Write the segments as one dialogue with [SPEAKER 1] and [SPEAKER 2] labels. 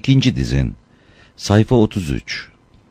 [SPEAKER 1] İkinci dizin. Sayfa 33.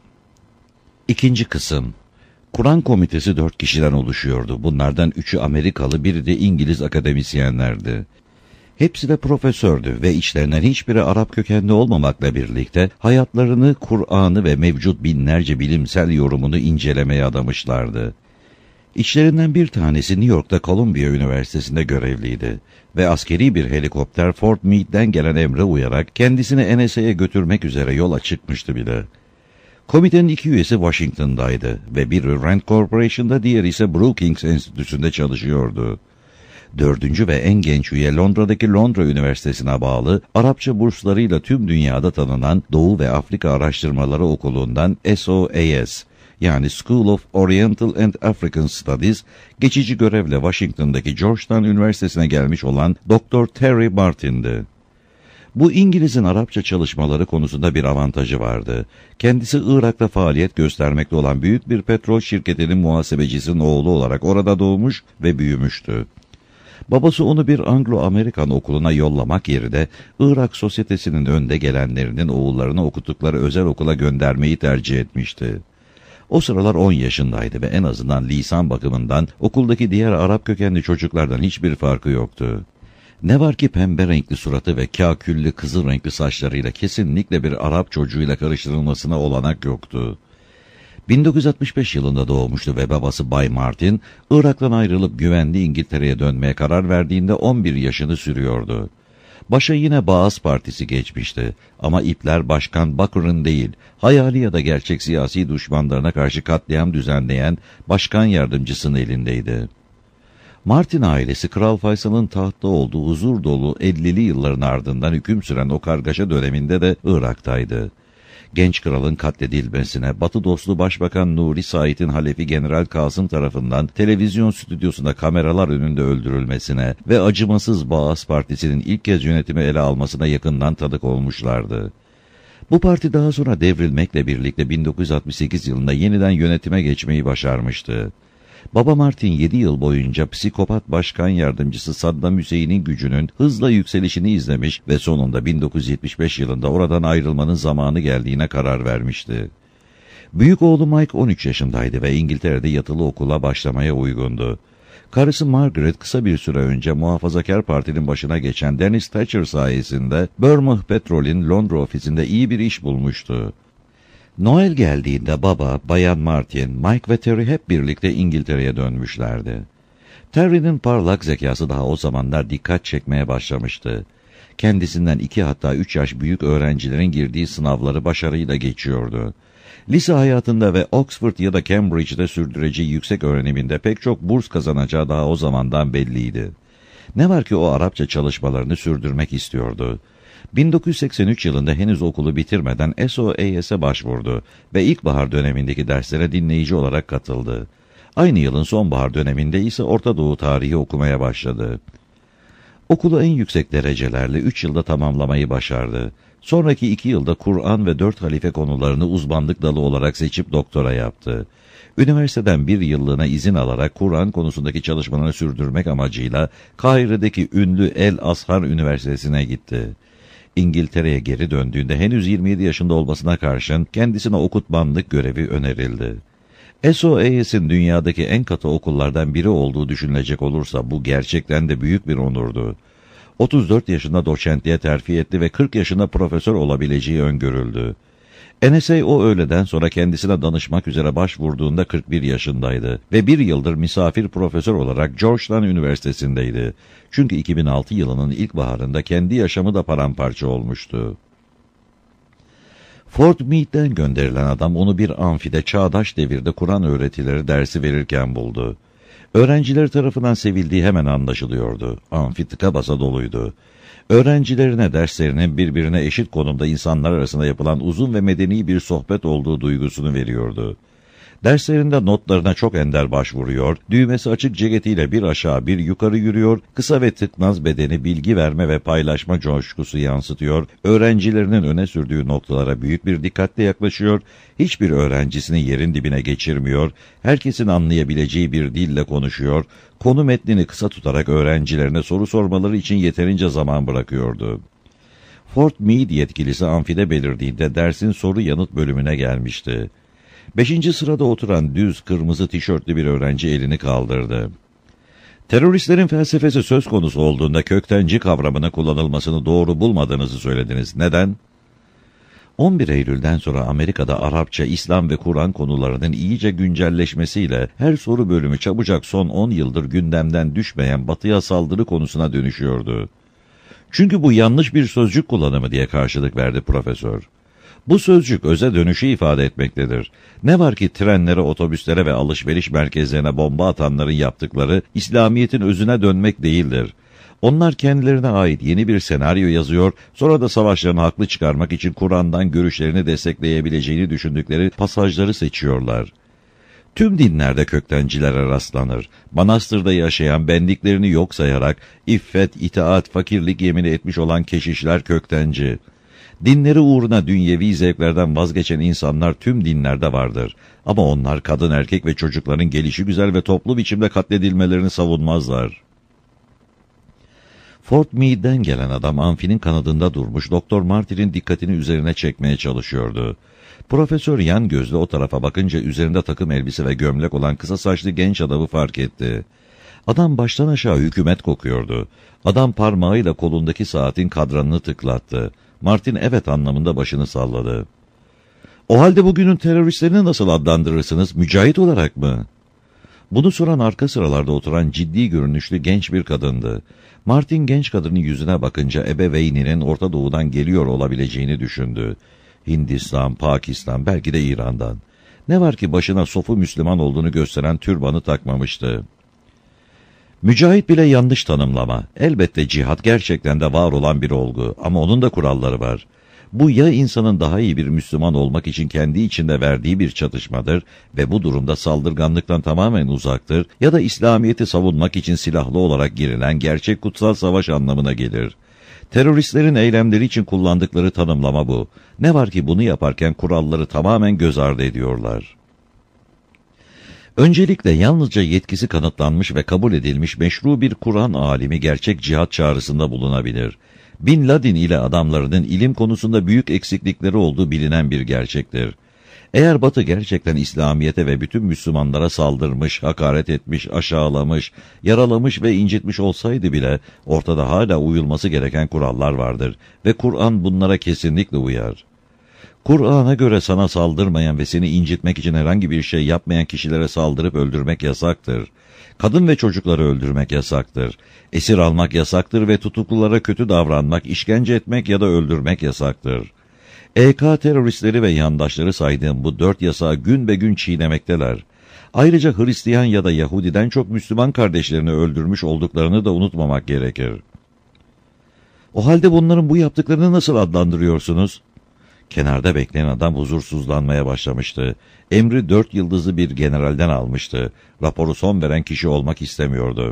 [SPEAKER 1] İkinci kısım. Kur'an komitesi 4 kişiden oluşuyordu. Bunlardan 3'ü Amerikalı, biri de İngiliz akademisyenlerdi. Hepsi de profesördü ve içlerinden hiçbiri Arap kökenli olmamakla birlikte hayatlarını, Kur'an'ı ve mevcut binlerce bilimsel yorumunu incelemeye adamışlardı. İçlerinden bir tanesi New York'ta Columbia Üniversitesi'nde görevliydi ve askeri bir helikopter Fort Meade'den gelen emre uyarak kendisini NSA'ya götürmek üzere yola çıkmıştı bile. Komitenin 2 üyesi Washington'daydı ve biri Rand Corporation'da, diğeri ise Brookings Enstitüsü'nde çalışıyordu. 4. ve en genç üye Londra'daki Londra Üniversitesi'ne bağlı Arapça burslarıyla tüm dünyada tanınan Doğu ve Afrika Araştırmaları Okulu'ndan SOAS, yani School of Oriental and African Studies, geçici görevle Washington'daki Georgetown Üniversitesi'ne gelmiş olan Dr. Terry Martin'di. Bu İngiliz'in Arapça çalışmaları konusunda bir avantajı vardı. Kendisi Irak'ta faaliyet göstermekte olan büyük bir petrol şirketinin muhasebecisinin oğlu olarak orada doğmuş ve büyümüştü. Babası onu bir Anglo-Amerikan okuluna yollamak yerine Irak sosyetesinin önde gelenlerinin oğullarını okuttukları özel okula göndermeyi tercih etmişti. O sıralar 10 yaşındaydı ve en azından lisan bakımından okuldaki diğer Arap kökenli çocuklardan hiçbir farkı yoktu. Ne var ki pembe renkli suratı ve kâküllü kızıl renkli saçlarıyla kesinlikle bir Arap çocuğuyla karıştırılmasına olanak yoktu. 1965 yılında doğmuştu ve babası Bay Martin, Irak'tan ayrılıp güvenli İngiltere'ye dönmeye karar verdiğinde 11 yaşını sürüyordu. Başa yine Baas Partisi geçmişti ama ipler Başkan Bakır'ın değil, hayali ya da gerçek siyasi düşmanlarına karşı katliam düzenleyen başkan yardımcısının elindeydi. Martin ailesi Kral Faysal'ın tahtta olduğu huzur dolu 50'li yılların ardından hüküm süren o kargaşa döneminde de Irak'taydı. Genç kralın katledilmesine, Batı dostu Başbakan Nuri Said'in halefi General Kasım tarafından televizyon stüdyosunda kameralar önünde öldürülmesine ve acımasız Baas Partisi'nin ilk kez yönetimi ele almasına yakından tanık olmuşlardı. Bu parti daha sonra devrilmekle birlikte 1968 yılında yeniden yönetime geçmeyi başarmıştı. Baba Martin 7 yıl boyunca psikopat başkan yardımcısı Saddam Hüseyin'in gücünün hızla yükselişini izlemiş ve sonunda 1975 yılında oradan ayrılmanın zamanı geldiğine karar vermişti. Büyük oğlu Mike 13 yaşındaydı ve İngiltere'de yatılı okula başlamaya uygundu. Karısı Margaret kısa bir süre önce Muhafazakar Parti'nin başına geçen Dennis Thatcher sayesinde Burmah Petrol'ün Londra ofisinde iyi bir iş bulmuştu. Noel geldiğinde baba, Bayan Martin, Mike ve Terry hep birlikte İngiltere'ye dönmüşlerdi. Terry'nin parlak zekası daha o zamanlar dikkat çekmeye başlamıştı. Kendisinden 2 hatta 3 yaş büyük öğrencilerin girdiği sınavları başarıyla geçiyordu. Lise hayatında ve Oxford ya da Cambridge'de sürdüreceği yüksek öğreniminde pek çok burs kazanacağı daha o zamandan belliydi. Ne var ki o Arapça çalışmalarını sürdürmek istiyordu. 1983 yılında henüz okulu bitirmeden SOAS'e başvurdu ve ilkbahar dönemindeki derslere dinleyici olarak katıldı. Aynı yılın sonbahar döneminde ise Orta Doğu tarihi okumaya başladı. Okulu en yüksek derecelerle 3 yılda tamamlamayı başardı. Sonraki 2 yılda Kur'an ve 4 halife konularını uzmanlık dalı olarak seçip doktora yaptı. Üniversiteden 1 yıllığına izin alarak Kur'an konusundaki çalışmalarını sürdürmek amacıyla Kahire'deki ünlü El Azhar Üniversitesi'ne gitti. İngiltere'ye geri döndüğünde henüz 27 yaşında olmasına karşın kendisine okutmanlık görevi önerildi. SOAS'in dünyadaki en katı okullardan biri olduğu düşünülecek olursa bu gerçekten de büyük bir onurdu. 34 yaşında doçentliğe terfi etti ve 40 yaşında profesör olabileceği öngörüldü. NSA o öğleden sonra kendisine danışmak üzere başvurduğunda 41 yaşındaydı ve 1 yıldır misafir profesör olarak Georgetown Üniversitesi'ndeydi. Çünkü 2006 yılının ilkbaharında kendi yaşamı da paramparça olmuştu. Fort Meade'den gönderilen adam onu bir amfide çağdaş devirde Kur'an öğretileri dersi verirken buldu. Öğrenciler tarafından sevildiği hemen anlaşılıyordu. Amfi tıka basa doluydu. Öğrencilerine derslerinin birbirine eşit konumda insanlar arasında yapılan uzun ve medeni bir sohbet olduğu duygusunu veriyordu. Derslerinde notlarına çok ender başvuruyor, düğmesi açık ceketiyle bir aşağı bir yukarı yürüyor, kısa ve tıknaz bedeni bilgi verme ve paylaşma coşkusu yansıtıyor, öğrencilerinin öne sürdüğü noktalara büyük bir dikkatle yaklaşıyor, hiçbir öğrencisini yerin dibine geçirmiyor, herkesin anlayabileceği bir dille konuşuyor, konu metnini kısa tutarak öğrencilerine soru sormaları için yeterince zaman bırakıyordu. Fort Meade yetkilisi amfide belirdiğinde dersin soru yanıt bölümüne gelmişti. 5. sırada oturan düz kırmızı tişörtlü bir öğrenci elini kaldırdı. Teröristlerin felsefesi söz konusu olduğunda köktenci kavramına kullanılmasını doğru bulmadığınızı söylediniz. Neden? 11 Eylül'den sonra Amerika'da Arapça, İslam ve Kur'an konularının iyice güncelleşmesiyle her soru bölümü çabucak son 10 yıldır gündemden düşmeyen batıya saldırı konusuna dönüşüyordu. Çünkü bu yanlış bir sözcük kullanımı diye karşılık verdi profesör. Bu sözcük öze dönüşü ifade etmektedir. Ne var ki trenlere, otobüslere ve alışveriş merkezlerine bomba atanların yaptıkları İslamiyet'in özüne dönmek değildir. Onlar kendilerine ait yeni bir senaryo yazıyor, sonra da savaşlarını haklı çıkarmak için Kur'an'dan görüşlerini destekleyebileceğini düşündükleri pasajları seçiyorlar. Tüm dinlerde köktencilere rastlanır. Manastırda yaşayan, benliklerini yok sayarak iffet, itaat, fakirlik yemini etmiş olan keşişler köktenci. Dinleri uğruna dünyevi zevklerden vazgeçen insanlar tüm dinlerde vardır. Ama onlar kadın, erkek ve çocukların gelişigüzel ve toplu biçimde katledilmelerini savunmazlar. Fort Meade'den gelen adam amfinin kanadında durmuş, Doktor Martin'in dikkatini üzerine çekmeye çalışıyordu. Profesör yan gözle o tarafa bakınca üzerinde takım elbise ve gömlek olan kısa saçlı genç adamı fark etti. Adam baştan aşağı hükümet kokuyordu. Adam parmağıyla kolundaki saatin kadranını tıklattı. Martin evet anlamında başını salladı. O halde bugünün teröristlerini nasıl adlandırırsınız? Mücahit olarak mı? Bunu soran arka sıralarda oturan ciddi görünüşlü genç bir kadındı. Martin genç kadının yüzüne bakınca ebeveyninin Orta Doğu'dan geliyor olabileceğini düşündü. Hindistan, Pakistan, belki de İran'dan. Ne var ki başına sofu Müslüman olduğunu gösteren türbanı takmamıştı. Mücahit bile yanlış tanımlama. Elbette cihat gerçekten de var olan bir olgu ama onun da kuralları var. Bu ya insanın daha iyi bir Müslüman olmak için kendi içinde verdiği bir çatışmadır ve bu durumda saldırganlıktan tamamen uzaktır ya da İslamiyet'i savunmak için silahlı olarak girilen gerçek kutsal savaş anlamına gelir. Teröristlerin eylemleri için kullandıkları tanımlama bu. Ne var ki bunu yaparken kuralları tamamen göz ardı ediyorlar. Öncelikle yalnızca yetkisi kanıtlanmış ve kabul edilmiş meşru bir Kur'an alimi gerçek cihat çağrısında bulunabilir. Bin Laden ile adamlarının ilim konusunda büyük eksiklikleri olduğu bilinen bir gerçektir. Eğer Batı gerçekten İslamiyet'e ve bütün Müslümanlara saldırmış, hakaret etmiş, aşağılamış, yaralamış ve incitmiş olsaydı bile ortada hala uyulması gereken kurallar vardır ve Kur'an bunlara kesinlikle uyar. Kur'an'a göre sana saldırmayan ve seni incitmek için herhangi bir şey yapmayan kişilere saldırıp öldürmek yasaktır. Kadın ve çocukları öldürmek yasaktır. Esir almak yasaktır ve tutuklulara kötü davranmak, işkence etmek ya da öldürmek yasaktır. EK teröristleri ve yandaşları saydığım bu 4 yasağı gün be gün çiğnemekteler. Ayrıca Hristiyan ya da Yahudiden çok Müslüman kardeşlerini öldürmüş olduklarını da unutmamak gerekir. O halde bunların bu yaptıklarını nasıl adlandırıyorsunuz? Kenarda bekleyen adam huzursuzlanmaya başlamıştı. Emri 4 yıldızlı bir generalden almıştı. Raporu son veren kişi olmak istemiyordu.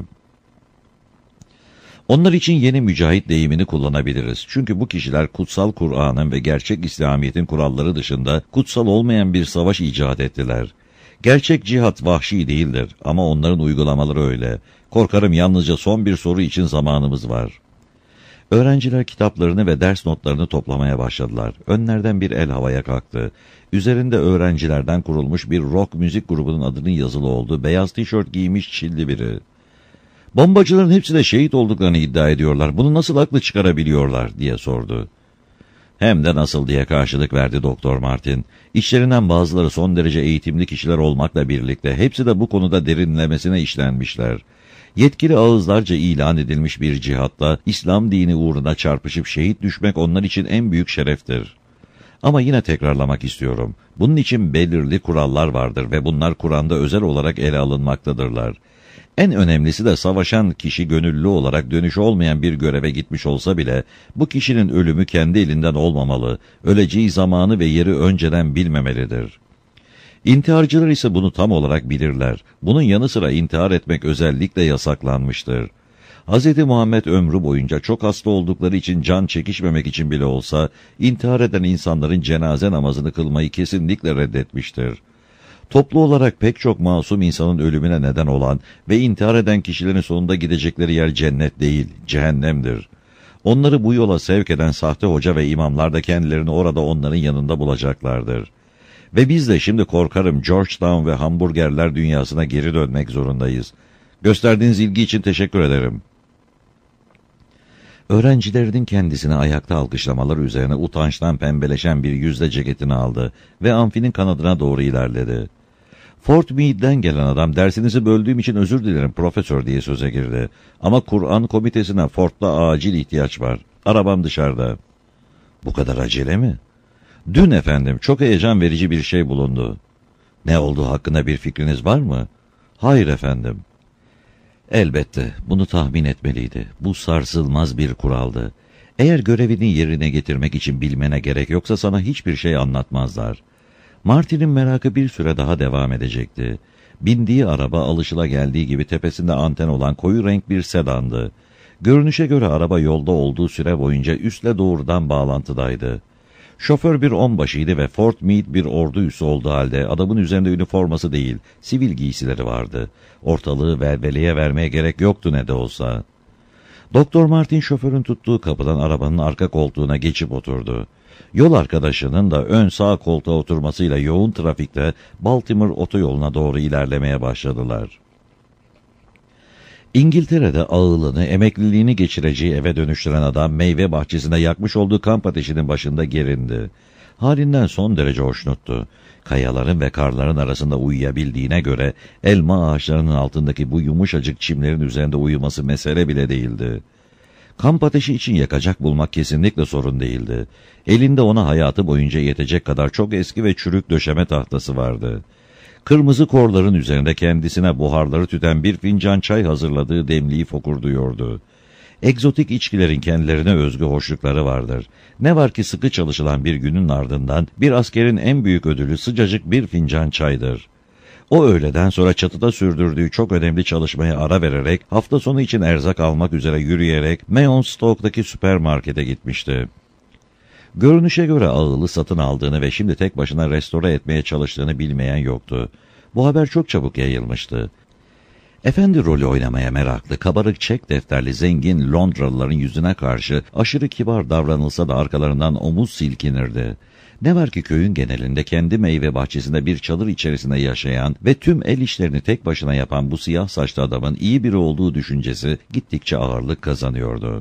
[SPEAKER 1] Onlar için yeni mücahit deyimini kullanabiliriz. Çünkü bu kişiler kutsal Kur'an'ın ve gerçek İslamiyet'in kuralları dışında kutsal olmayan bir savaş icat ettiler. Gerçek cihat vahşi değildir ama onların uygulamaları öyle. Korkarım yalnızca son bir soru için zamanımız var. Öğrenciler kitaplarını ve ders notlarını toplamaya başladılar. Önlerden bir el havaya kalktı. Üzerinde öğrencilerden kurulmuş bir rock müzik grubunun adının yazılı olduğu beyaz tişört giymiş çilli biri. Bombacıların hepsi de şehit olduklarını iddia ediyorlar. Bunu nasıl haklı çıkarabiliyorlar diye sordu. Hem de nasıl diye karşılık verdi Doktor Martin. İçlerinden bazıları son derece eğitimli kişiler olmakla birlikte hepsi de bu konuda derinlemesine işlenmişler. Yetkili ağızlarca ilan edilmiş bir cihatta İslam dini uğruna çarpışıp şehit düşmek onlar için en büyük şereftir. Ama yine tekrarlamak istiyorum. Bunun için belirli kurallar vardır ve bunlar Kur'an'da özel olarak ele alınmaktadırlar. En önemlisi de savaşan kişi gönüllü olarak dönüşü olmayan bir göreve gitmiş olsa bile bu kişinin ölümü kendi elinden olmamalı, öleceği zamanı ve yeri önceden bilmemelidir. İntiharcılar ise bunu tam olarak bilirler. Bunun yanı sıra intihar etmek özellikle yasaklanmıştır. Hz. Muhammed ömrü boyunca çok hasta oldukları için can çekişmemek için bile olsa intihar eden insanların cenaze namazını kılmayı kesinlikle reddetmiştir. Toplu olarak pek çok masum insanın ölümüne neden olan ve intihar eden kişilerin sonunda gidecekleri yer cennet değil, cehennemdir. Onları bu yola sevk eden sahte hoca ve imamlar da kendilerini orada onların yanında bulacaklardır. Ve biz de şimdi korkarım Georgetown ve hamburgerler dünyasına geri dönmek zorundayız. Gösterdiğiniz ilgi için teşekkür ederim. Öğrencilerinin kendisini ayakta alkışlamaları üzerine utançtan pembeleşen bir yüzle ceketini aldı ve amfinin kanadına doğru ilerledi. Fort Meade'den gelen adam, dersinizi böldüğüm için özür dilerim profesör diye söze girdi. Ama Kur'an komitesine Fort'ta acil ihtiyaç var. Arabam dışarıda. Bu kadar acele mi? Dün efendim çok heyecan verici bir şey bulundu. Ne olduğu hakkında bir fikriniz var mı? Hayır efendim. Elbette bunu tahmin etmeliydi. Bu sarsılmaz bir kuraldı. Eğer görevini yerine getirmek için bilmene gerek yoksa sana hiçbir şey anlatmazlar. Martin'in merakı bir süre daha devam edecekti. Bindiği araba alışılageldiği gibi tepesinde anten olan koyu renk bir sedandı. Görünüşe göre araba yolda olduğu süre boyunca üstle doğrudan bağlantıdaydı. Şoför bir onbaşıydı ve Fort Meade bir ordu üssü olduğu halde adamın üzerinde üniforması değil, sivil giysileri vardı. Ortalığı velveleye vermeye gerek yoktu ne de olsa. Doktor Martin şoförün tuttuğu kapıdan arabanın arka koltuğuna geçip oturdu. Yol arkadaşının da ön sağ koltuğa oturmasıyla yoğun trafikte Baltimore otoyoluna doğru ilerlemeye başladılar. İngiltere'de ağılını, emekliliğini geçireceği eve dönüştüren adam meyve bahçesinde yakmış olduğu kamp ateşinin başında gerindi. Halinden son derece hoşnuttu. Kayaların ve karların arasında uyuyabildiğine göre elma ağaçlarının altındaki bu yumuşacık çimlerin üzerinde uyuması mesele bile değildi. Kamp ateşi için yakacak bulmak kesinlikle sorun değildi. Elinde ona hayatı boyunca yetecek kadar çok eski ve çürük döşeme tahtası vardı. Kırmızı korların üzerinde kendisine buharları tüten bir fincan çay hazırladığı demliği fokurduyordu. Egzotik içkilerin kendilerine özgü hoşlukları vardır. Ne var ki sıkı çalışılan bir günün ardından bir askerin en büyük ödülü sıcacık bir fincan çaydır. O öğleden sonra çatıda sürdürdüğü çok önemli çalışmaya ara vererek hafta sonu için erzak almak üzere yürüyerek Mayonstoke'daki süpermarkete gitmişti. Görünüşe göre ağılı satın aldığını ve şimdi tek başına restore etmeye çalıştığını bilmeyen yoktu. Bu haber çok çabuk yayılmıştı. Efendi rolü oynamaya meraklı, kabarık çek defterli zengin Londralıların yüzüne karşı aşırı kibar davranılsa da arkalarından omuz silkinirdi. Ne var ki köyün genelinde kendi meyve bahçesinde bir çadır içerisinde yaşayan ve tüm el işlerini tek başına yapan bu siyah saçlı adamın iyi biri olduğu düşüncesi gittikçe ağırlık kazanıyordu.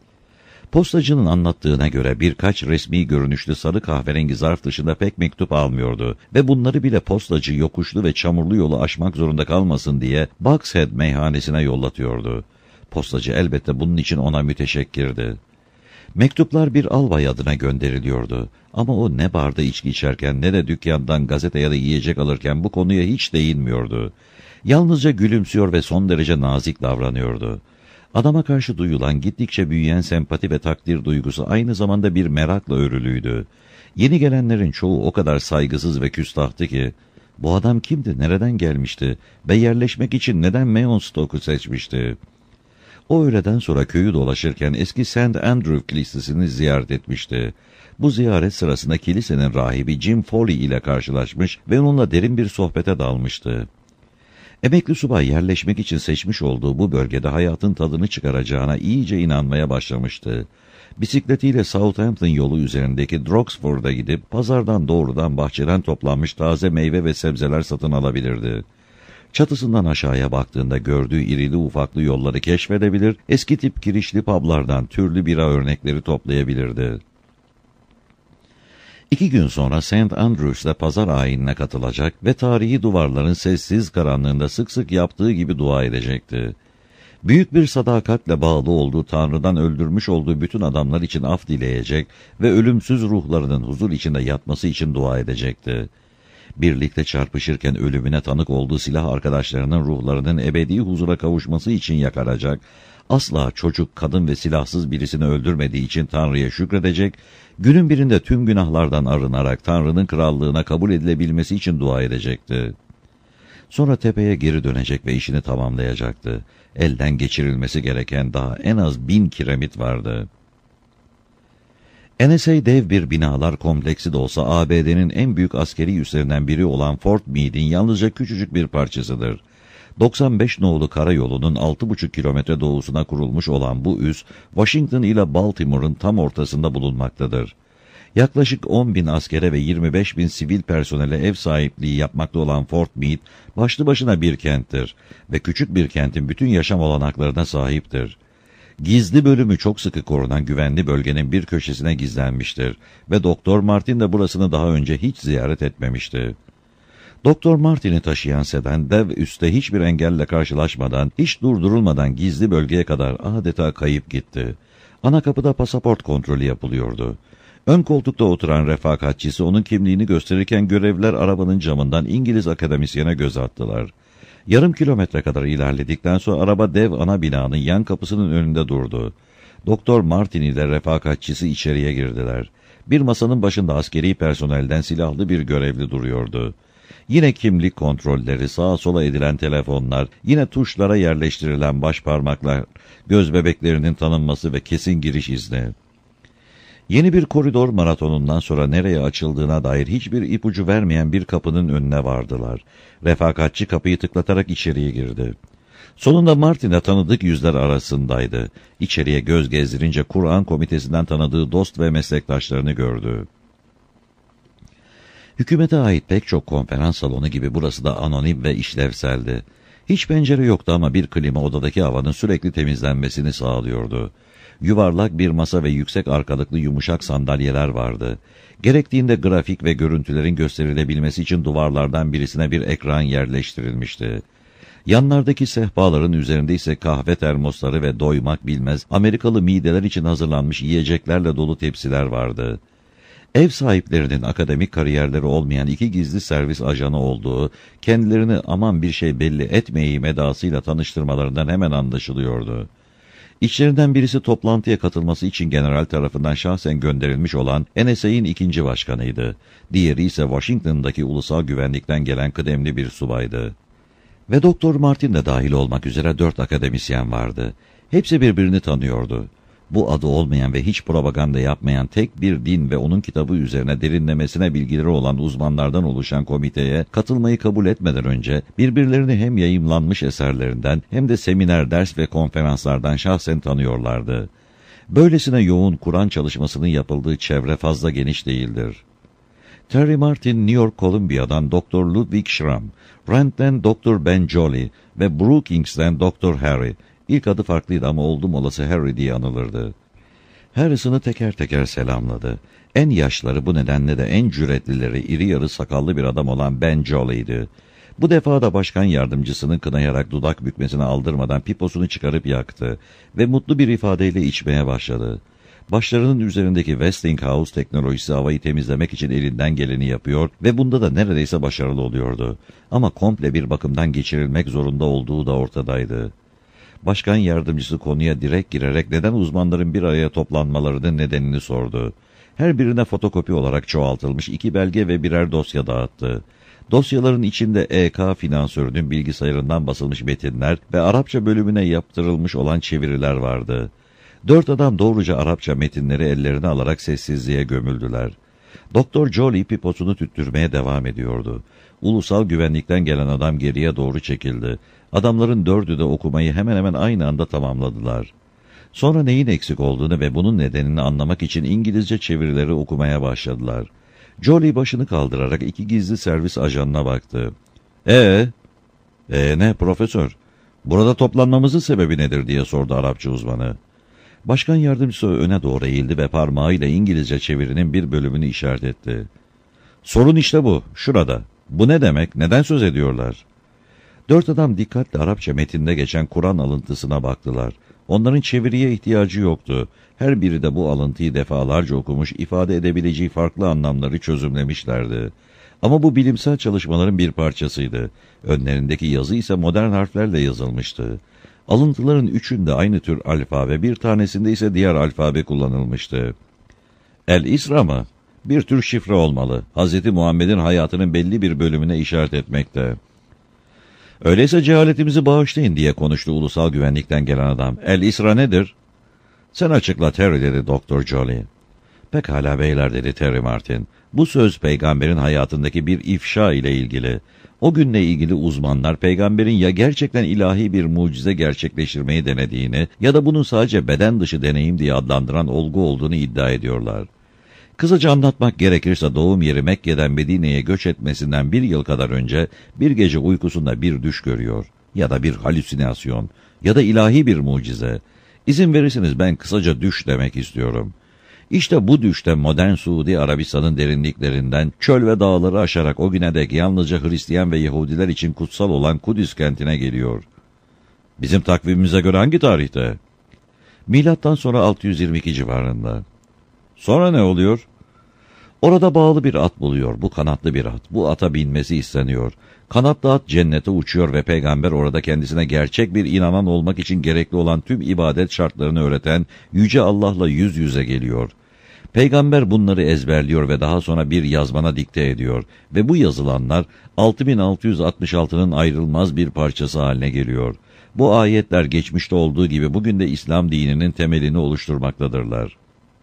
[SPEAKER 1] Postacının anlattığına göre birkaç resmi görünüşlü sarı kahverengi zarf dışında pek mektup almıyordu ve bunları bile postacı yokuşlu ve çamurlu yolu aşmak zorunda kalmasın diye Buckshead meyhanesine yollatıyordu. Postacı elbette bunun için ona müteşekkirdi. Mektuplar bir albay adına gönderiliyordu ama o ne barda içki içerken ne de dükkandan gazete ya da yiyecek alırken bu konuya hiç değinmiyordu. Yalnızca gülümsüyor ve son derece nazik davranıyordu. Adama karşı duyulan gittikçe büyüyen sempati ve takdir duygusu aynı zamanda bir merakla örülüydü. Yeni gelenlerin çoğu o kadar saygısız ve küstahtı ki, bu adam kimdi, nereden gelmişti ve yerleşmek için neden Mayonstoke'u seçmişti? O öğleden sonra köyü dolaşırken eski St. Andrew Kilisesi'ni ziyaret etmişti. Bu ziyaret sırasında kilisenin rahibi Jim Foley ile karşılaşmış ve onunla derin bir sohbete dalmıştı. Emekli subay yerleşmek için seçmiş olduğu bu bölgede hayatın tadını çıkaracağına iyice inanmaya başlamıştı. Bisikletiyle Southampton yolu üzerindeki Droxford'a gidip pazardan doğrudan bahçeden toplanmış taze meyve ve sebzeler satın alabilirdi. Çatısından aşağıya baktığında gördüğü irili ufaklı yolları keşfedebilir, eski tip kirişli publardan türlü bira örnekleri toplayabilirdi. 2 gün sonra St. Andrews'ta pazar ayinine katılacak ve tarihi duvarların sessiz karanlığında sık sık yaptığı gibi dua edecekti. Büyük bir sadakatle bağlı olduğu Tanrı'dan öldürmüş olduğu bütün adamlar için af dileyecek ve ölümsüz ruhlarının huzur içinde yatması için dua edecekti. Birlikte çarpışırken ölümüne tanık olduğu silah arkadaşlarının ruhlarının ebedi huzura kavuşması için yakaracak, asla çocuk, kadın ve silahsız birisini öldürmediği için Tanrı'ya şükredecek, günün birinde tüm günahlardan arınarak Tanrı'nın krallığına kabul edilebilmesi için dua edecekti. Sonra tepeye geri dönecek ve işini tamamlayacaktı. Elden geçirilmesi gereken daha en az 1000 kiremit vardı. NSA dev bir binalar kompleksi de olsa ABD'nin en büyük askeri üslerinden biri olan Fort Meade'in yalnızca küçücük bir parçasıdır. 95 nolu karayolunun 6,5 kilometre doğusuna kurulmuş olan bu üs, Washington ile Baltimore'un tam ortasında bulunmaktadır. Yaklaşık 10.000 askere ve 25.000 sivil personele ev sahipliği yapmakta olan Fort Meade, başlı başına bir kenttir ve küçük bir kentin bütün yaşam olanaklarına sahiptir. Gizli bölümü çok sıkı korunan güvenli bölgenin bir köşesine gizlenmiştir ve Doktor Martin de burasını daha önce hiç ziyaret etmemişti. Doktor Martin'i taşıyan sedan dev üste hiçbir engelle karşılaşmadan, hiç durdurulmadan gizli bölgeye kadar adeta kayıp gitti. Ana kapıda pasaport kontrolü yapılıyordu. Ön koltukta oturan refakatçisi onun kimliğini gösterirken görevliler arabanın camından İngiliz akademisyene göz attılar. Yarım kilometre kadar ilerledikten sonra araba dev ana binanın yan kapısının önünde durdu. Doktor Martin ile refakatçisi içeriye girdiler. Bir masanın başında askeri personelden silahlı bir görevli duruyordu. Yine kimlik kontrolleri, sağa sola edilen telefonlar, yine tuşlara yerleştirilen başparmaklar, göz bebeklerinin tanınması ve kesin giriş izni. Yeni bir koridor maratonundan sonra nereye açıldığına dair hiçbir ipucu vermeyen bir kapının önüne vardılar. Refakatçi kapıyı tıklatarak içeriye girdi. Sonunda Martin'e tanıdık yüzler arasındaydı. İçeriye göz gezdirince Kur'an komitesinden tanıdığı dost ve meslektaşlarını gördü. Hükümete ait pek çok konferans salonu gibi burası da anonim ve işlevseldi. Hiç pencere yoktu ama bir klima odadaki havanın sürekli temizlenmesini sağlıyordu. Yuvarlak bir masa ve yüksek arkalıklı yumuşak sandalyeler vardı. Gerektiğinde grafik ve görüntülerin gösterilebilmesi için duvarlardan birisine bir ekran yerleştirilmişti. Yanlardaki sehpaların üzerinde ise kahve termosları ve doymak bilmez Amerikalı mideler için hazırlanmış yiyeceklerle dolu tepsiler vardı. Ev sahiplerinin akademik kariyerleri olmayan iki gizli servis ajanı olduğu, kendilerini aman bir şey belli etmeyeyim edasıyla tanıştırmalarından hemen anlaşılıyordu. İçlerinden birisi toplantıya katılması için general tarafından şahsen gönderilmiş olan NSA'nin ikinci başkanıydı. Diğeri ise Washington'daki ulusal güvenlikten gelen kıdemli bir subaydı. Ve Doktor Martin de dahil olmak üzere 4 akademisyen vardı. Hepsi birbirini tanıyordu. Bu adı olmayan ve hiç propaganda yapmayan tek bir din ve onun kitabı üzerine derinlemesine bilgileri olan uzmanlardan oluşan komiteye katılmayı kabul etmeden önce birbirlerini hem yayımlanmış eserlerinden hem de seminer, ders ve konferanslardan şahsen tanıyorlardı. Böylesine yoğun Kur'an çalışmasının yapıldığı çevre fazla geniş değildir. Terry Martin, New York Columbia'dan Dr. Ludwig Schramm, Rand'den Dr. Ben Jolly ve Brookings'ten Dr. Harry. İlk adı farklıydı ama oldum olası Harry diye anılırdı. Harrison'ı teker teker selamladı. En yaşları bu nedenle de en cüretlileri iri yarı sakallı bir adam olan Ben Jolly'ydi. Bu defa da başkan yardımcısının kınayarak dudak bükmesine aldırmadan piposunu çıkarıp yaktı ve mutlu bir ifadeyle içmeye başladı. Başlarının üzerindeki Westinghouse teknolojisi havayı temizlemek için elinden geleni yapıyor ve bunda da neredeyse başarılı oluyordu. Ama komple bir bakımdan geçirilmek zorunda olduğu da ortadaydı. Başkan yardımcısı konuya direkt girerek neden uzmanların bir araya toplanmalarının nedenini sordu. Her birine fotokopi olarak çoğaltılmış 2 belge ve birer dosya dağıttı. Dosyaların içinde EK finansörünün bilgisayarından basılmış metinler ve Arapça bölümüne yaptırılmış olan çeviriler vardı. 4 adam doğruca Arapça metinleri ellerine alarak sessizliğe gömüldüler. Doktor Jolly piposunu tüttürmeye devam ediyordu. Ulusal güvenlikten gelen adam geriye doğru çekildi. Adamların 4'ü de okumayı hemen hemen aynı anda tamamladılar. Sonra neyin eksik olduğunu ve bunun nedenini anlamak için İngilizce çevirileri okumaya başladılar. Jolly başını kaldırarak 2 gizli servis ajanına baktı. Ne profesör? Burada toplanmamızın sebebi nedir diye sordu Arapça uzmanı. Başkan yardımcısı öne doğru eğildi ve parmağıyla İngilizce çevirinin bir bölümünü işaret etti. Sorun işte bu, şurada. Bu ne demek, neden söz ediyorlar? 4 adam dikkatle Arapça metinde geçen Kur'an alıntısına baktılar. Onların çeviriye ihtiyacı yoktu. Her biri de bu alıntıyı defalarca okumuş, ifade edebileceği farklı anlamları çözümlemişlerdi. Ama bu bilimsel çalışmaların bir parçasıydı. Önlerindeki yazı ise modern harflerle yazılmıştı. Alıntıların 3'ünde aynı tür alfabe, bir tanesinde ise diğer alfabe kullanılmıştı. El-İsra mı? Bir tür şifre olmalı. Hz. Muhammed'in hayatının belli bir bölümüne işaret etmekte. Öyleyse cehaletimizi bağışlayın diye konuştu ulusal güvenlikten gelen adam. El-İsra nedir? Sen açıkla Terry dedi Doktor Jolly. Pekala beyler, dedi Terry Martin. Bu söz peygamberin hayatındaki bir ifşa ile ilgili. O günle ilgili uzmanlar peygamberin ya gerçekten ilahi bir mucize gerçekleştirmeyi denediğini ya da bunun sadece beden dışı deneyim diye adlandıran olgu olduğunu iddia ediyorlar. Kısaca anlatmak gerekirse doğum yeri Mekke'den Medine'ye göç etmesinden 1 yıl kadar önce bir gece uykusunda bir düş görüyor. Ya da bir halüsinasyon ya da ilahi bir mucize. İzin verirseniz ben kısaca düş demek istiyorum. İşte bu düşte modern Suudi Arabistan'ın derinliklerinden çöl ve dağları aşarak o güne dek yalnızca Hristiyan ve Yahudiler için kutsal olan Kudüs kentine geliyor. Bizim takvimimize göre hangi tarihte? Milattan sonra 622 civarında. Sonra ne oluyor? Orada bağlı bir at buluyor. Bu kanatlı bir at. Bu ata binmesi isteniyor. Kanatlı at cennete uçuyor ve peygamber orada kendisine gerçek bir inanan olmak için gerekli olan tüm ibadet şartlarını öğreten Yüce Allah'la yüz yüze geliyor. Peygamber bunları ezberliyor ve daha sonra bir yazmana dikte ediyor ve bu yazılanlar 6666'nın ayrılmaz bir parçası haline geliyor. Bu ayetler geçmişte olduğu gibi bugün de İslam dininin temelini oluşturmaktadırlar.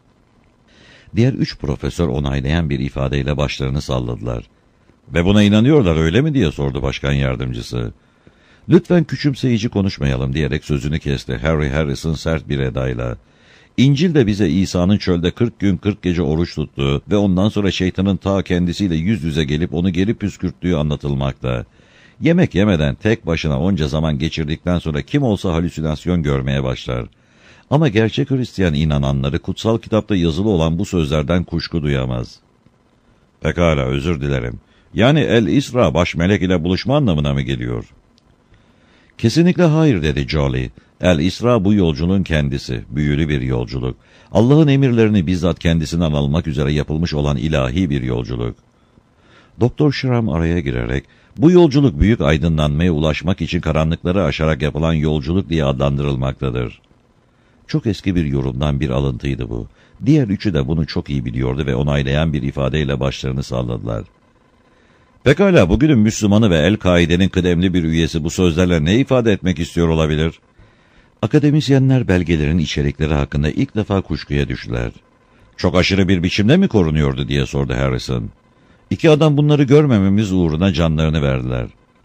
[SPEAKER 1] Diğer 3 profesör onaylayan bir ifadeyle başlarını salladılar. Ve buna inanıyorlar öyle mi diye sordu başkan yardımcısı. Lütfen küçümseyici konuşmayalım diyerek sözünü kesti Harry Harrison sert bir edayla. İncil de bize İsa'nın çölde 40 gün 40 gece oruç tuttuğu ve ondan sonra şeytanın ta kendisiyle yüz yüze gelip onu geri püskürttüğü anlatılmakta. Yemek yemeden tek başına onca zaman geçirdikten sonra kim olsa halüsinasyon görmeye başlar. Ama gerçek Hristiyan inananları kutsal kitapta yazılı olan bu sözlerden kuşku duyamaz. Pekala, özür dilerim. Yani El-İsra baş melek ile buluşma anlamına mı geliyor? Kesinlikle hayır, dedi Jolly. El-İsra bu yolculuğun kendisi, büyülü bir yolculuk. Allah'ın emirlerini bizzat kendisinden almak üzere yapılmış olan ilahi bir yolculuk. Doktor Schramm araya girerek, bu yolculuk büyük aydınlanmaya ulaşmak için karanlıkları aşarak yapılan yolculuk diye adlandırılmaktadır. Çok eski bir yorumdan bir alıntıydı bu. Diğer 3'ü de bunu çok iyi biliyordu ve onaylayan bir ifadeyle başlarını salladılar. Pekala, bugünün Müslümanı ve El-Kaide'nin kıdemli bir üyesi bu sözlerle ne ifade etmek istiyor olabilir? Akademisyenler belgelerin içerikleri hakkında ilk defa kuşkuya düştüler. Çok aşırı bir biçimde mi korunuyordu diye sordu Harrison. 2 adam bunları görmememiz uğruna canlarını verdiler.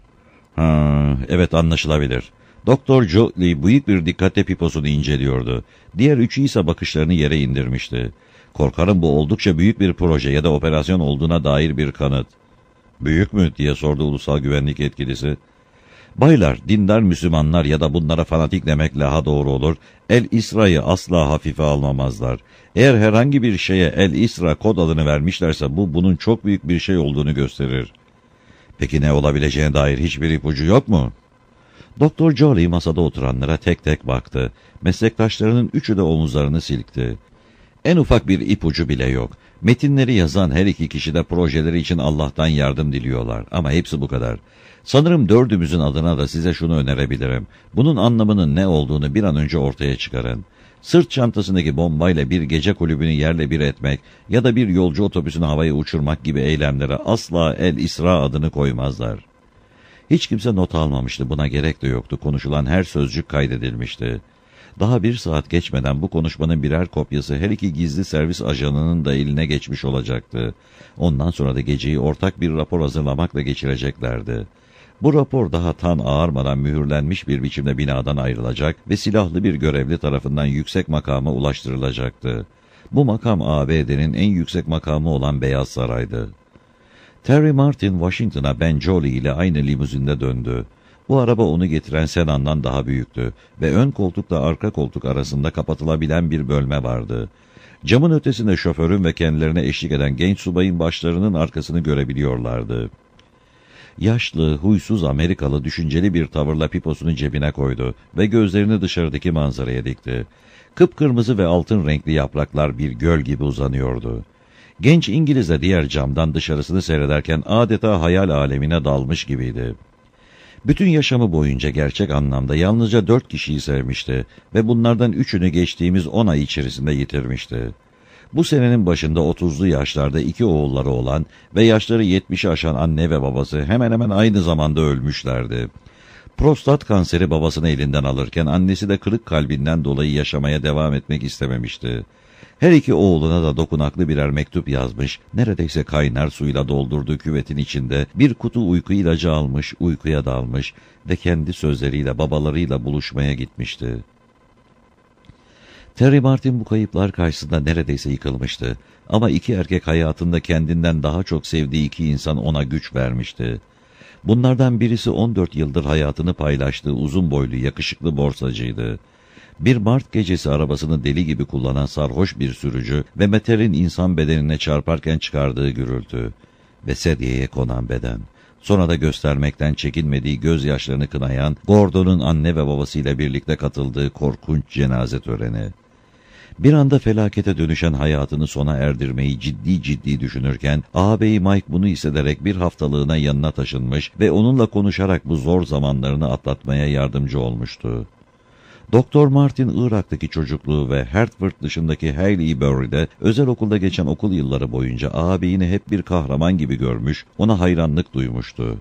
[SPEAKER 1] Evet, anlaşılabilir. Doktor Jolly büyük bir dikkatle piposunu inceliyordu. Diğer 3'ü ise bakışlarını yere indirmişti. Korkarım bu oldukça büyük bir proje ya da operasyon olduğuna dair bir kanıt. Büyük mü diye sordu ulusal güvenlik yetkilisi. Baylar, dindar Müslümanlar ya da bunlara fanatik demek daha doğru olur, El-İsra'yı asla hafife almamazlar. Eğer herhangi bir şeye El-İsra kod adını vermişlerse bu bunun çok büyük bir şey olduğunu gösterir. Peki ne olabileceğine dair hiçbir ipucu yok mu? Doktor Jolly masada oturanlara tek tek baktı. Meslektaşlarının 3'ü de omuzlarını silkti. En ufak bir ipucu bile yok. Metinleri yazan her 2 kişi de projeleri için Allah'tan yardım diliyorlar. Ama hepsi bu kadar. Sanırım 4'ümüzün adına da size şunu önerebilirim. Bunun anlamının ne olduğunu bir an önce ortaya çıkarın. Sırt çantasındaki bombayla bir gece kulübünü yerle bir etmek ya da bir yolcu otobüsünü havaya uçurmak gibi eylemlere asla El-İsra adını koymazlar. Hiç kimse not almamıştı, buna gerek de yoktu. Konuşulan her sözcük kaydedilmişti. Daha 1 saat geçmeden bu konuşmanın birer kopyası her 2 gizli servis ajanının da eline geçmiş olacaktı. Ondan sonra da geceyi ortak bir rapor hazırlamakla geçireceklerdi. Bu rapor daha tan ağarmadan mühürlenmiş bir biçimde binadan ayrılacak ve silahlı bir görevli tarafından yüksek makama ulaştırılacaktı. Bu makam ABD'nin en yüksek makamı olan Beyaz Saray'dı. Terry Martin, Washington'a Ben Jolly ile aynı limuzinde döndü. Bu araba onu getiren sedandan daha büyüktü ve ön koltukla arka koltuk arasında kapatılabilen bir bölme vardı. Camın ötesinde şoförün ve kendilerine eşlik eden genç subayın başlarının arkasını görebiliyorlardı. Yaşlı, huysuz Amerikalı düşünceli bir tavırla piposunu cebine koydu ve gözlerini dışarıdaki manzaraya dikti. Kıpkırmızı ve altın renkli yapraklar bir göl gibi uzanıyordu. Genç İngiliz de diğer camdan dışarısını seyrederken adeta hayal alemine dalmış gibiydi. Bütün yaşamı boyunca gerçek anlamda yalnızca 4 kişiyi sevmişti ve bunlardan 3'ünü geçtiğimiz 10 ay içerisinde yitirmişti. Bu senenin başında 30'lu yaşlarda 2 oğulları olan ve yaşları 70'i aşan anne ve babası hemen hemen aynı zamanda ölmüşlerdi. Prostat kanseri babasını elinden alırken annesi de kırık kalbinden dolayı yaşamaya devam etmek istememişti. Her iki oğluna da dokunaklı birer mektup yazmış, neredeyse kaynar suyla doldurduğu küvetin içinde bir kutu uyku ilacı almış, uykuya dalmış ve kendi sözleriyle babalarıyla buluşmaya gitmişti. Terry Martin bu kayıplar karşısında neredeyse yıkılmıştı. Ama iki erkek hayatında kendinden daha çok sevdiği iki insan ona güç vermişti. Bunlardan birisi 14 yıldır hayatını paylaştığı uzun boylu yakışıklı borsacıydı. Bir Mart gecesi arabasını deli gibi kullanan sarhoş bir sürücü ve metalin insan bedenine çarparken çıkardığı gürültü ve sedyeye konan beden. Sonra da göstermekten çekinmediği gözyaşlarını kınayan Gordon'un anne ve babasıyla birlikte katıldığı korkunç cenaze töreni. Bir anda felakete dönüşen hayatını sona erdirmeyi ciddi düşünürken ağabeyi Mike bunu hissederek bir haftalığına yanına taşınmış ve onunla konuşarak bu zor zamanlarını atlatmaya yardımcı olmuştu. Doktor Martin Irak'taki çocukluğu ve Hartford dışındaki Haileybury'de özel okulda geçen okul yılları boyunca ağabeyini hep bir kahraman gibi görmüş, ona hayranlık duymuştu.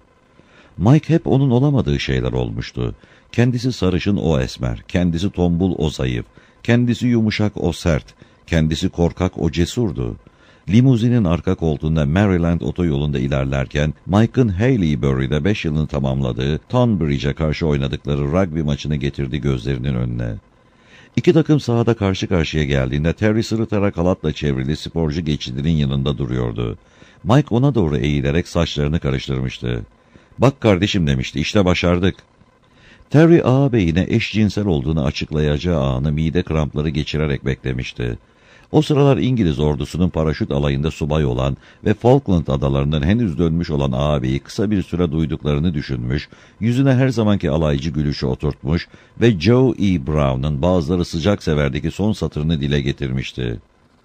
[SPEAKER 1] Mike hep onun olamadığı şeyler olmuştu. Kendisi sarışın, o esmer, kendisi tombul, o zayıf, kendisi yumuşak, o sert, kendisi korkak, o cesurdu. Limuzinin arka koltuğunda Maryland otoyolunda ilerlerken Mike'ın Haileybury'de 5 yılını tamamladığı Tonbridge'e karşı oynadıkları rugby maçını getirdi gözlerinin önüne. İki takım sahada karşı karşıya geldiğinde Terry sırıtarak halatla çevrili sporcu geçidinin yanında duruyordu. Mike ona doğru eğilerek saçlarını karıştırmıştı. "Bak kardeşim," demişti, "işte başardık." Terry ağabeyine eşcinsel olduğunu açıklayacağı anı mide krampları geçirerek beklemişti. O sıralar İngiliz ordusunun paraşüt alayında subay olan ve Falkland adalarından henüz dönmüş olan ağabeyi kısa bir süre duyduklarını düşünmüş, yüzüne her zamanki alaycı gülüşü oturtmuş ve Joe E. Brown'un Bazıları Sıcak Sever'deki son satırını dile getirmişti.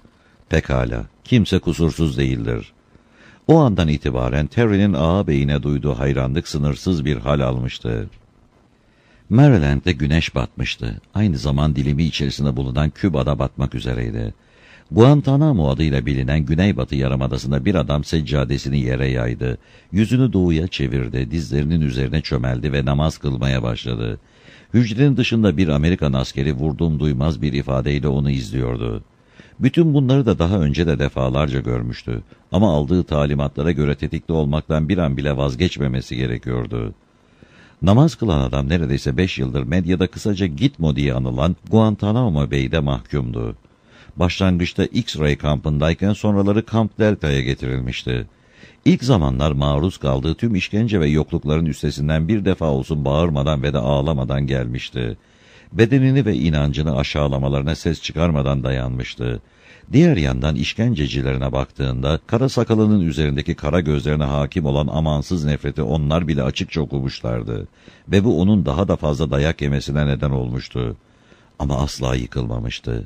[SPEAKER 1] Pekala, kimse kusursuz değildir. O andan itibaren Terry'nin ağabeyine duyduğu hayranlık sınırsız bir hal almıştı. Maryland'de güneş batmıştı. Aynı zaman dilimi içerisinde bulunan Küba'da batmak üzereydi. Guantanamo adıyla bilinen Güneybatı Yarımadası'nda bir adam seccadesini yere yaydı. Yüzünü doğuya çevirdi, dizlerinin üzerine çömeldi ve namaz kılmaya başladı. Hücrenin dışında bir Amerikan askeri vurdum duymaz bir ifadeyle onu izliyordu. Bütün bunları da daha önce de defalarca görmüştü. Ama aldığı talimatlara göre tetikte olmaktan bir an bile vazgeçmemesi gerekiyordu. Namaz kılan adam neredeyse 5 yıldır medyada kısaca Gitmo diye anılan Guantanamo Bay'de mahkumdu. Başlangıçta X-Ray kampındayken sonraları Kamp Delta'ya getirilmişti. İlk zamanlar maruz kaldığı tüm işkence ve yoklukların üstesinden bir defa olsun bağırmadan ve de ağlamadan gelmişti. Bedenini ve inancını aşağılamalarına ses çıkarmadan dayanmıştı. Diğer yandan işkencecilerine baktığında kara sakalının üzerindeki kara gözlerine hakim olan amansız nefreti onlar bile açıkça okumuşlardı. Ve bu onun daha da fazla dayak yemesine neden olmuştu. Ama asla yıkılmamıştı.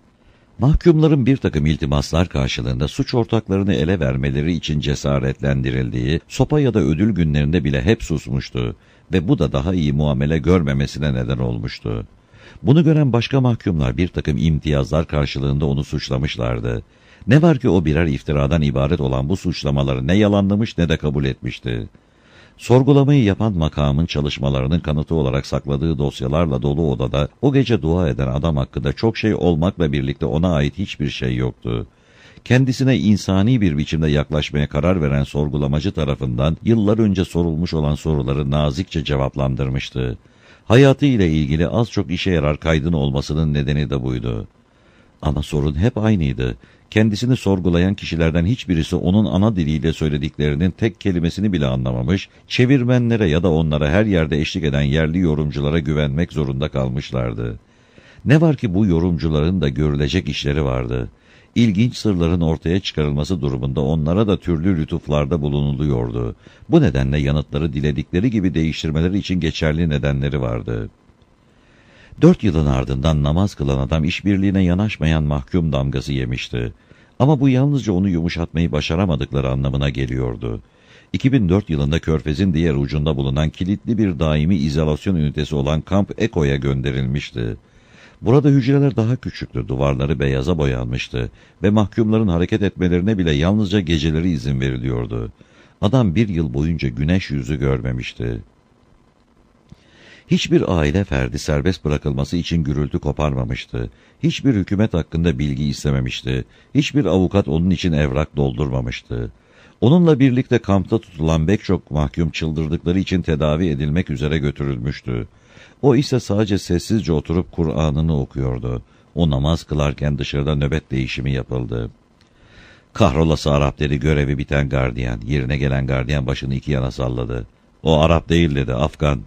[SPEAKER 1] Mahkumların bir takım iltimaslar karşılığında suç ortaklarını ele vermeleri için cesaretlendirildiği, sopa ya da ödül günlerinde bile hep susmuştu ve bu da daha iyi muamele görmemesine neden olmuştu. Bunu gören başka mahkumlar bir takım imtiyazlar karşılığında onu suçlamışlardı. Ne var ki o birer iftiradan ibaret olan bu suçlamaları ne yalanlamış ne de kabul etmişti. Sorgulamayı yapan makamın çalışmalarının kanıtı olarak sakladığı dosyalarla dolu odada o gece dua eden adam hakkında çok şey olmakla birlikte ona ait hiçbir şey yoktu. Kendisine insani bir biçimde yaklaşmaya karar veren sorgulamacı tarafından yıllar önce sorulmuş olan soruları nazikçe cevaplandırmıştı. Hayatı ile ilgili az çok işe yarar kaydın olmasının nedeni de buydu. Ama sorun hep aynıydı. Kendisini sorgulayan kişilerden hiçbirisi onun ana diliyle söylediklerinin tek kelimesini bile anlamamış, çevirmenlere ya da onlara her yerde eşlik eden yerli yorumculara güvenmek zorunda kalmışlardı. Ne var ki bu yorumcuların da görülecek işleri vardı. İlginç sırların ortaya çıkarılması durumunda onlara da türlü lütuflarda bulunuluyordu. Bu nedenle yanıtları diledikleri gibi değiştirmeleri için geçerli nedenleri vardı. 4 yılın ardından namaz kılan adam işbirliğine yanaşmayan mahkum damgası yemişti. Ama bu yalnızca onu yumuşatmayı başaramadıkları anlamına geliyordu. 2004 yılında Körfez'in diğer ucunda bulunan kilitli bir daimi izolasyon ünitesi olan Kamp Eko'ya gönderilmişti. Burada hücreler daha küçüktü, duvarları beyaza boyanmıştı ve mahkumların hareket etmelerine bile yalnızca geceleri izin veriliyordu. Adam 1 yıl boyunca güneş yüzü görmemişti. Hiçbir aile ferdi serbest bırakılması için gürültü koparmamıştı. Hiçbir hükümet hakkında bilgi istememişti. Hiçbir avukat onun için evrak doldurmamıştı. Onunla birlikte kampta tutulan pek çok mahkum çıldırdıkları için tedavi edilmek üzere götürülmüştü. O ise sadece sessizce oturup Kur'an'ını okuyordu. O namaz kılarken dışarıda nöbet değişimi yapıldı. "Kahrolası Arap," dedi görevi biten gardiyan. Yerine gelen gardiyan başını iki yana salladı. "O Arap değil," dedi, "Afgan."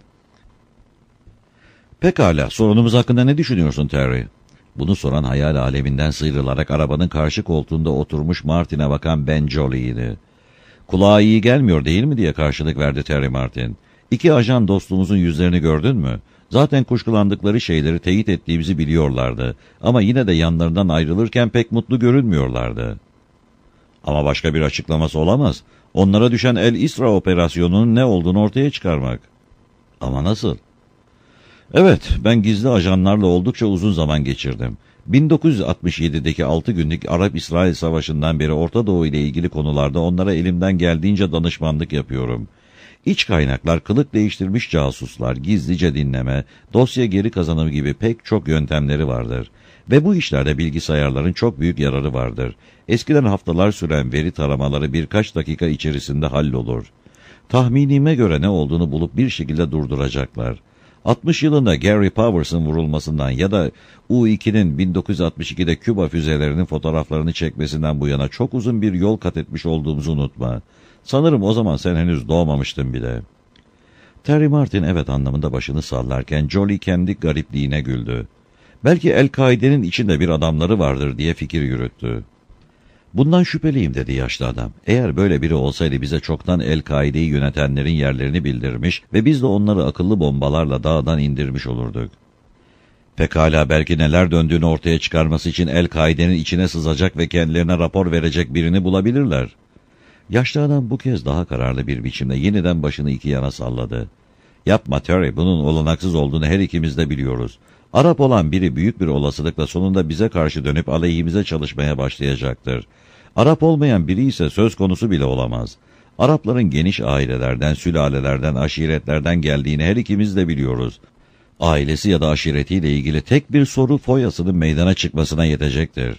[SPEAKER 1] "Pekala, sorunumuz hakkında ne düşünüyorsun Terry?" Bunu soran hayal aleminden sıyrılarak arabanın karşı koltuğunda oturmuş Martin'e bakan Ben Jolly'ydi. "Kulağa iyi gelmiyor değil mi?" diye karşılık verdi Terry Martin. "İki ajan dostumuzun yüzlerini gördün mü? Zaten kuşkulandıkları şeyleri teyit ettiğimizi biliyorlardı. Ama yine de yanlarından ayrılırken pek mutlu görünmüyorlardı." "Ama başka bir açıklaması olamaz. Onlara düşen El İsra operasyonunun ne olduğunu ortaya çıkarmak." "Ama nasıl?" "Evet, ben gizli ajanlarla oldukça uzun zaman geçirdim. 1967'deki 6 günlük Arap-İsrail Savaşı'ndan beri Orta Doğu ile ilgili konularda onlara elimden geldiğince danışmanlık yapıyorum. İç kaynaklar, kılık değiştirmiş casuslar, gizlice dinleme, dosya geri kazanımı gibi pek çok yöntemleri vardır. Ve bu işlerde bilgisayarların çok büyük yararı vardır. Eskiden haftalar süren veri taramaları birkaç dakika içerisinde hallolur. Tahminime göre ne olduğunu bulup bir şekilde durduracaklar. 60 yılında Gary Powers'ın vurulmasından ya da U-2'nin 1962'de Küba füzelerinin fotoğraflarını çekmesinden bu yana çok uzun bir yol kat etmiş olduğumuzu unutma. Sanırım o zaman sen henüz doğmamıştın bile." Terry Martin evet anlamında başını sallarken Jolly kendi garipliğine güldü. "Belki El-Kaide'nin içinde bir adamları vardır," diye fikir yürüttü. "Bundan şüpheliyim," dedi yaşlı adam. "Eğer böyle biri olsaydı bize çoktan El-Kaide'yi yönetenlerin yerlerini bildirmiş ve biz de onları akıllı bombalarla dağdan indirmiş olurduk." "Pekala, belki neler döndüğünü ortaya çıkarması için El-Kaide'nin içine sızacak ve kendilerine rapor verecek birini bulabilirler." Yaşlı adam bu kez daha kararlı bir biçimde yeniden başını iki yana salladı. "Yapma Terry, bunun olanaksız olduğunu her ikimiz de biliyoruz. Arap olan biri büyük bir olasılıkla sonunda bize karşı dönüp aleyhimize çalışmaya başlayacaktır. Arap olmayan biri ise söz konusu bile olamaz. Arapların geniş ailelerden, sülalelerden, aşiretlerden geldiğini her ikimiz de biliyoruz. Ailesi ya da aşiretiyle ilgili tek bir soru foyasının meydana çıkmasına yetecektir.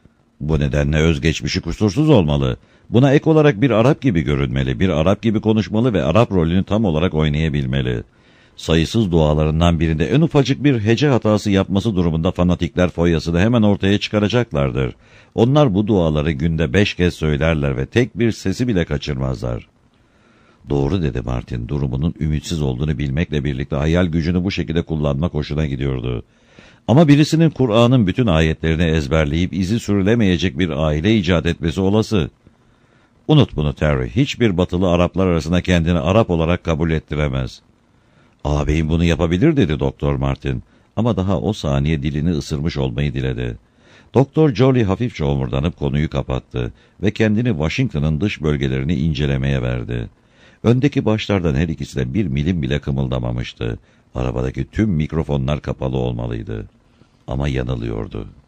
[SPEAKER 1] Bu nedenle özgeçmişi kusursuz olmalı. Buna ek olarak bir Arap gibi görünmeli, bir Arap gibi konuşmalı ve Arap rolünü tam olarak oynayabilmeli. Sayısız dualarından birinde en ufacık bir hece hatası yapması durumunda fanatikler foyasını hemen ortaya çıkaracaklardır. Onlar bu duaları günde 5 kez söylerler ve tek bir sesi bile kaçırmazlar." "Doğru," dedi Martin. Durumunun ümitsiz olduğunu bilmekle birlikte hayal gücünü bu şekilde kullanmak hoşuna gidiyordu. "Ama birisinin Kur'an'ın bütün ayetlerini ezberleyip izi sürülemeyecek bir aile icat etmesi olası." "Unut bunu Terry. Hiçbir batılı Araplar arasında kendini Arap olarak kabul ettiremez." "Ağabeyim bunu yapabilir," dedi Doktor Martin. Ama daha o saniye dilini ısırmış olmayı diledi. Doktor Jolly hafifçe omurdanıp konuyu kapattı ve kendini Washington'ın dış bölgelerini incelemeye verdi. Öndeki başlardan her ikisi de bir milim bile kımıldamamıştı. Arabadaki tüm mikrofonlar kapalı olmalıydı. Ama yanılıyordu.